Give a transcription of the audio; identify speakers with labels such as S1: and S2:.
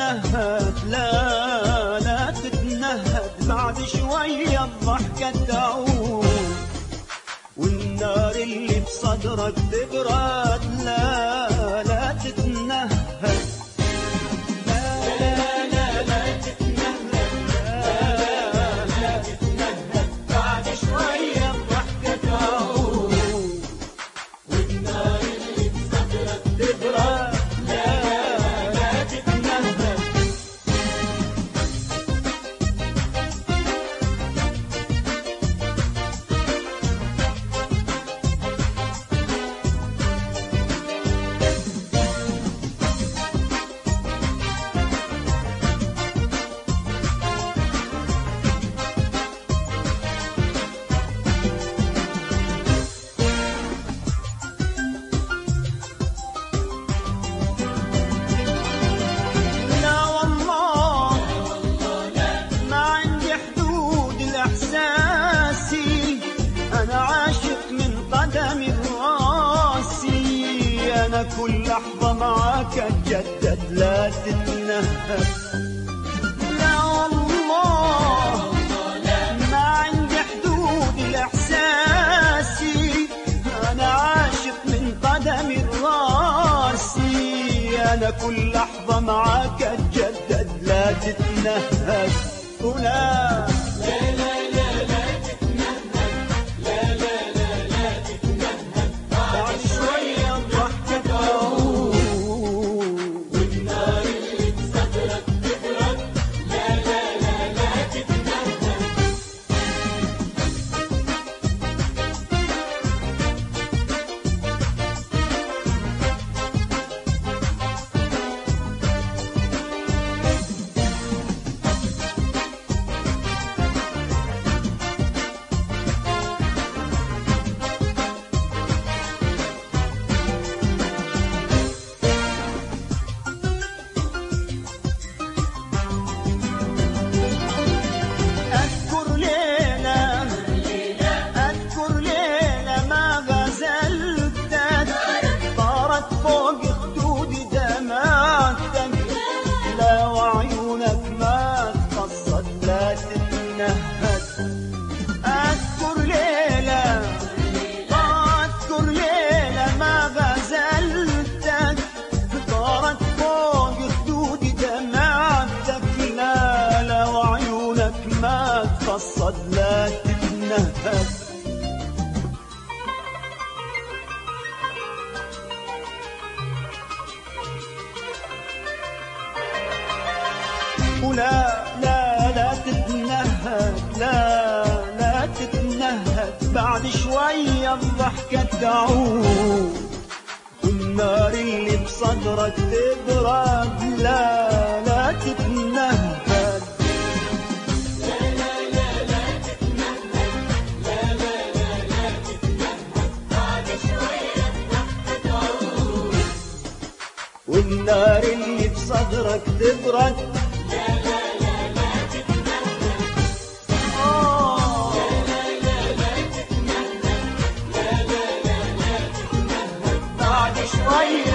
S1: تتنهد، لا لا تتنهد، بعد شوية الضحكة تعود والنار اللي بصدرك تبرد. لا لا تتنهد، لا لا لا لا تتنهد، لا لا تتنهد، بعد شوية الضحكة تعود والنار اللي بصدرك تبرد. أنا كل لحظة معاك أتجدد، لا تتنهد. لا والله ما عندي حدود لإحساسي، أنا عاشق من قدمي راسي. أنا كل لحظة معاك أتجدد، لا تتنهد. ولا لا لا لا لا تتنهد، لا لا لا لا تتنهد، بعد شوية الضحكة تعود والنار اللي بصدرك تبرد. لا لا لا لا تتنهد. أذكر ليلة ما غزلتك، طارت فوق خدودي دمعتك. لا لا وعيونك ما تقصد، لا تتنهد. ولا لا لا تتنهد، لا لا تتنهد، بعد شوية الضحكة تعود والنار اللي بصدرك تبرد. لا لا تتنهد، لا لا لا لا تتنهد، لا لا لا لا تتنهد، بعد شوية الضحكة تعود والنار اللي بصدرك تبرد. بعد شوية